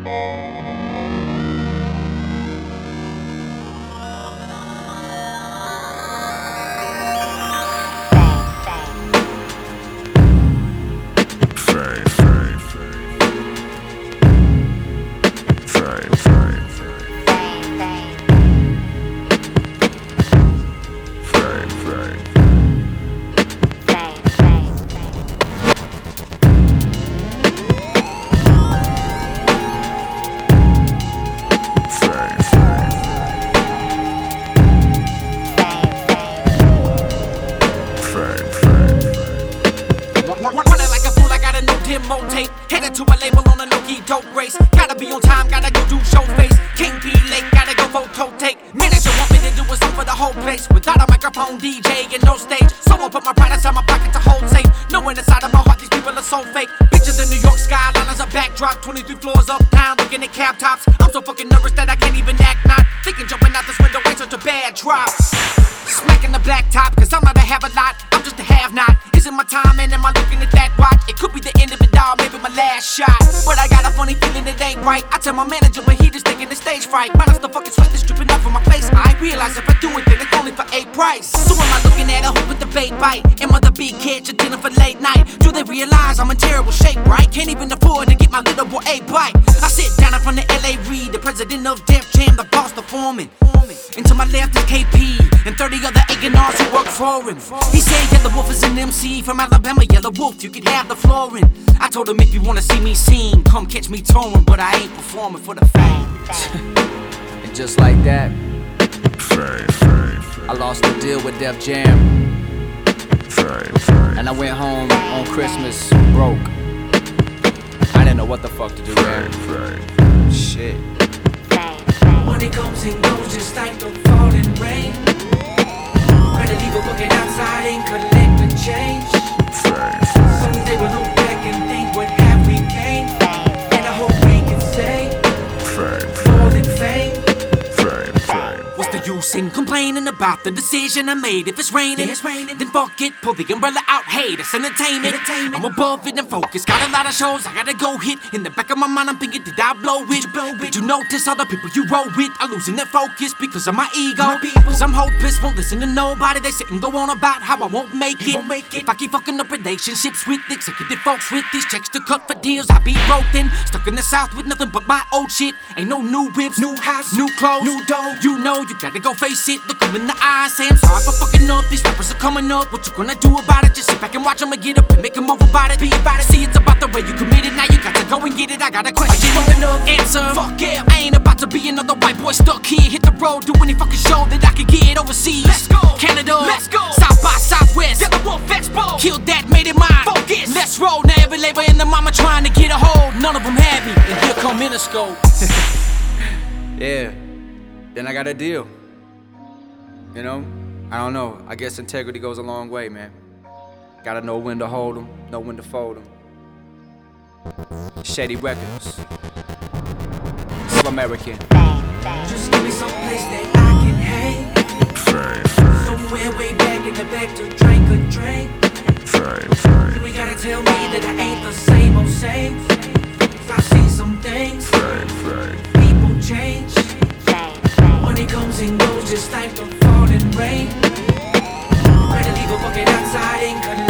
Demo tape, headed to a label on a no-key dope race. Gotta be on time, gotta go do show face. Can't be late, gotta go photo take. Manager want me to do a song for the whole place. Without a microphone, DJ and no stage. Someone put my pride inside my pocket to hold safe. Knowing inside of my heart these people are so fake. Pictures of New York skyline as a backdrop. 23 floors up, down, looking at cab tops. I'm so fucking nervous that I can't even act not. Thinking jumping out this window ain't such a bad drop. Smacking the black top, cause I'm not a have a lot, I'm just a have not. Is it my time and am I looking at that watch? It could be the end of it all, maybe my last shot. But I got a funny feeling it ain't right. I tell my manager, but he just thinking the stage fright. Might as the fucking sweat that's dripping off of my face. I realize if I do it, then it's only for a price. So am I looking at a hoop with the bait bite? Am I the big kid you're dinner for late night? Do they realize I'm in terrible shape, right? Can't even afford to get my little boy a bite. I sit down in front of L.A. Reid, the president of Def Jam, the boss, the foreman. And to my left is KP and 30 other A&Rs who work for him. He said Yellow Wolf is an MC from Alabama, Yellow Wolf, you can have the flooring. I told him if you wanna see me sing, come catch me touring, but I ain't performing for the fame. And just like that, I lost the deal with Def Jam. And I went home on Christmas broke. I didn't know what the fuck to do, man. Shit. Money comes and goes just like the falling rain. Better leave a bucket outside and collect the change. Someday we'll look back and think what have we gained. And I hope we can say more than fame. What's the use in complaining about the decision I made? If it's raining, then fuck it, pull the umbrella out. Hey, that's entertainment. I'm above it and focused. Got a lot of shows I gotta go hit. In the back of my mind I'm thinking, did I blow it? Did you notice all the people you roll with are losing their focus because of my ego? Cause I'm hopeless, won't listen to nobody. They sit and go on about how I won't make it. If I keep fucking up relationships with executive folks with these checks to cut for deals, I be broken. Stuck in the South with nothing but my old shit. Ain't no new whips, new house, new clothes, new dough. You know you gotta go face it. Look them in the eyes, say I'm sorry for fucking up. These rappers are coming up, what you gonna do about it? Just sit back and watch them and get up and make a move about it. Be about it, see it's about the way you committed. Now you got to go and get it. I got a question, answer. Fuck yeah, I ain't about to be another white boy stuck here. Hit the road, do any fucking show that I could get overseas. Let's go, Canada, let's go, South by Southwest, Yellow Wolf Expo. Killed that, made it mine. Focus, let's roll. Now every label in the mama trying to get a hold. None of them had me, and here come Interscope. Yeah, then I got a deal. You know, I don't know. I guess integrity goes a long way, man. Gotta know when to hold 'em, know when to fold 'em. Shady Records. Still American. Just give me some place that I can hang. Somewhere way back in the back to drink a drink. You gotta tell me that I ain't the same old same. I've seen some things. People change. Money comes and goes just like the falling rain. Better leave a bucket outside and collect.